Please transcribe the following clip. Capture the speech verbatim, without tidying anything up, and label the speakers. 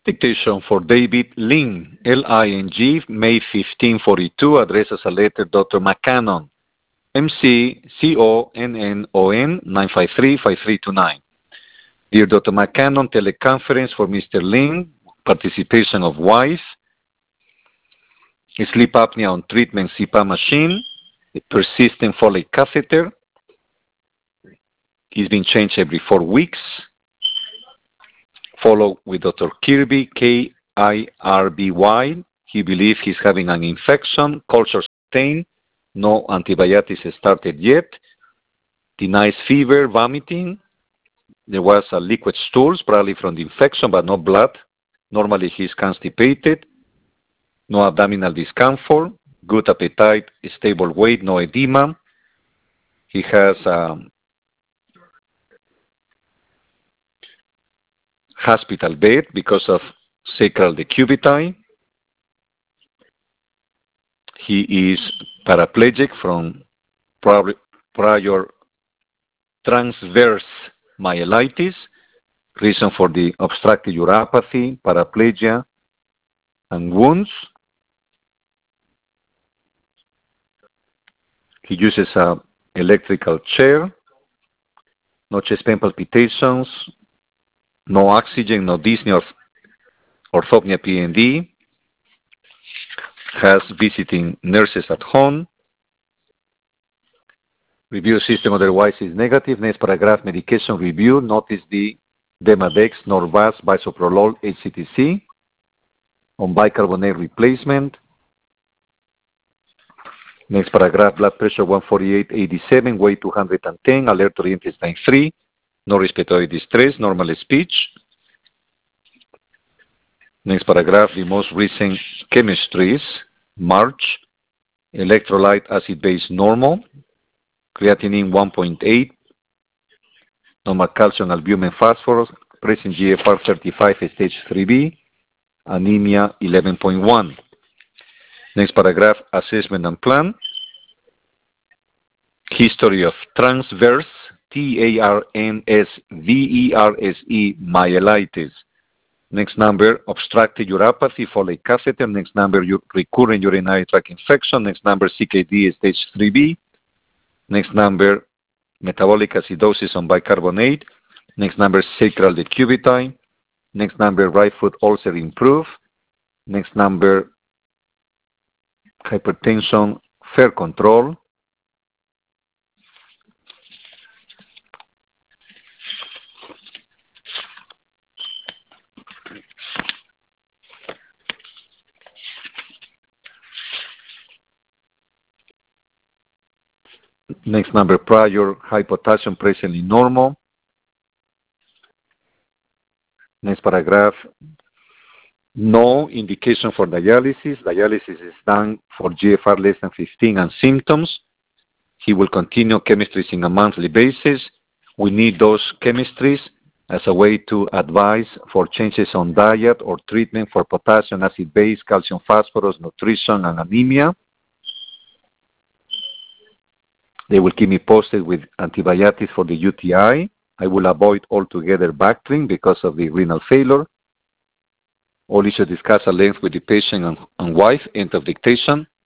Speaker 1: Dictation for David Ling, L I N G, May fifteen forty-two, address as a letter, Doctor McCannon, M C C O N N O N nine five three, five three two nine. Dear Doctor McCannon, teleconference for Mister Ling, participation of wife, sleep apnea on treatment C PAP machine, persistent Foley catheter, he's been changed every four weeks. Follow with Doctor Kirby, K I R B Y. He believes he's having an infection, culture sustained, no antibiotics started yet, denies fever, vomiting. There was a liquid stools, probably from the infection, but no blood. Normally he's constipated, no abdominal discomfort, good appetite, stable weight, no edema. He has um, hospital bed because of sacral decubiti. He is paraplegic from prior, prior transverse myelitis, reason for the obstructive uropathy, paraplegia, and wounds. He uses an electrical chair, no chest pain palpitations, no oxygen, no dyspnea or orthopnea P N D, has visiting nurses at home. Review system otherwise is negative. Next paragraph, medication review. Notice the Demodex, Norvasc, bisoprolol, H C T C on bicarbonate replacement. Next paragraph, blood pressure one forty-eight eighty-seven, weight two hundred ten, alert to intestine three, no respiratory distress, normal speech. Next paragraph, the most recent chemistries, March, electrolyte acid base normal, creatinine one point eight, normal calcium, albumin, phosphorus, present G F R thirty-five, stage three B, anemia eleven point one. Next paragraph, assessment and plan. History of transverse, T A R N S V E R S E, myelitis. Next number, obstructive uropathy, Foley catheter. Next number, recurrent urinary tract infection. Next number, C K D, stage three B. Next number, metabolic acidosis on bicarbonate. Next number, sacral decubiti. Next number, right foot ulcer improved. Next number, hypertension, fair control. Next number, prior high potassium, presently normal. Next paragraph, no indication for dialysis. Dialysis is done for G F R less than fifteen and symptoms. He will continue chemistries on a monthly basis. We need those chemistries as a way to advise for changes on diet or treatment for potassium, acid base, calcium, phosphorus, nutrition, and anemia. They will keep me posted with antibiotics for the U T I. I will avoid altogether Bactrim because of the renal failure. All issues discussed at length with the patient and, and wife. End of dictation.